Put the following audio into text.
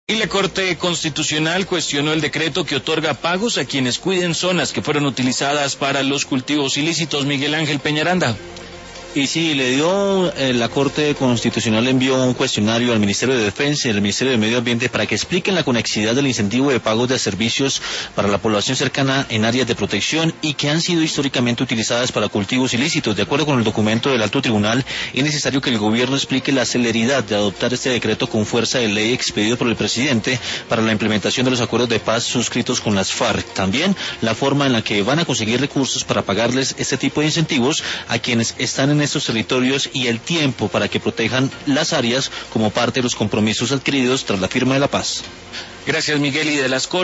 Y la Corte Constitucional cuestionó el decreto que otorga pagos a quienes cuiden zonas que fueron utilizadas para los cultivos ilícitos. Miguel Ángel Peñaranda. Y sí, la Corte Constitucional envió un cuestionario al Ministerio de Defensa y al Ministerio de Medio Ambiente para que expliquen la conexidad del incentivo de pagos de servicios para la población cercana en áreas de protección y que han sido históricamente utilizadas para cultivos ilícitos. De acuerdo con el documento del Alto Tribunal, es necesario que el gobierno explique la celeridad de adoptar este decreto con fuerza de ley expedido por el presidente para la implementación de los acuerdos de paz suscritos con las FARC. También la forma en la que van a conseguir recursos para pagarles este tipo de incentivos a quienes están en estos territorios y el tiempo para que protejan las áreas como parte de los compromisos adquiridos tras la firma de la paz. Gracias, Miguel. Y de las Cortes